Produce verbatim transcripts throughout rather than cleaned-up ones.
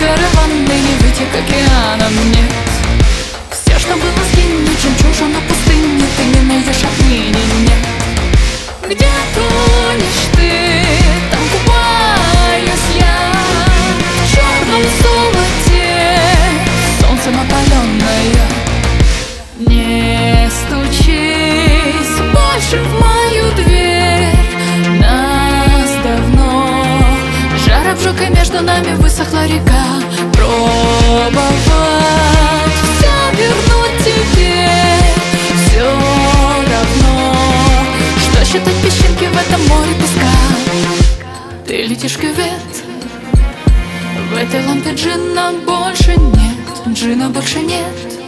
караваны, не выйти к океанам, нет. Все, что было, сгинет, жемчужина пустыни, ты не найдешь отныне, нет. Где тонешь ты, там купаюсь я, в черном золоте, солнцем опаленная. Не стучись больше в мою дверь, нас давно жар обжег, и между нами высохла река. Пробовать все вернуть теперь все равно, что считать песчинки в этом море песка. Ты летишь кювет, в этой лампе джина больше нет, джина больше нет.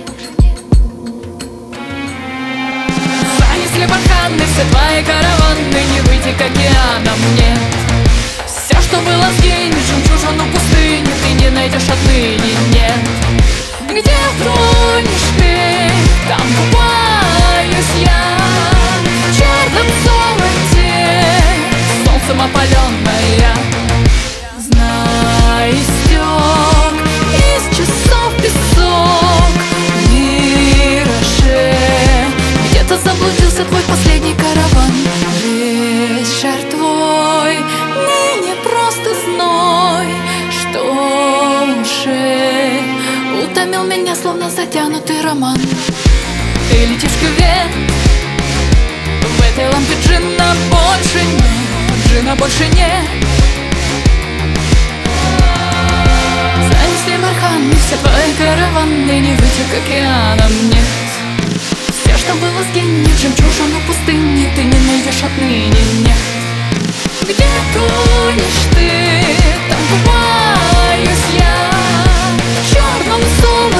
Занесли барханы, все твои караваны, не выйти к океанам, нет. Все, что было, сгинет, жемчужину пустыни, ты не найдешь отныне, нет. Где тронешь ты, там купаюсь я, в черном золоте, солнцем опаленная. Знай, истек из часов песок, мираже, где-то заблудился твой последний караван. Весь шар твой ныне просто зной, что уже утомил меня, словно затянутый роман. Ты летишь в кювет, в этой лампе джина больше нет, джина больше нет. Занесли барханы, все твои караваны, не выйти к океанам, нет. Все, что было, сгинет, жемчужину пустыни, ты не найдешь отныне, нет. Где тонешь ты, там купаюсь я, в черном золоте,